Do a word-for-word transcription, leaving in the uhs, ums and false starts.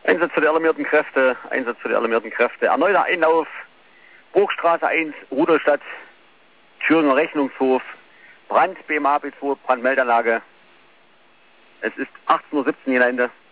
Einsatz für die alarmierten Kräfte, Einsatz für die alarmierten Kräfte. Erneuter Einlauf, Burgstraße eins, Rudolstadt, Thüringer Rechnungshof, Brand, B M A B zwei, Brandmeldeanlage. Es ist achtzehn Uhr siebzehn hier am Ende.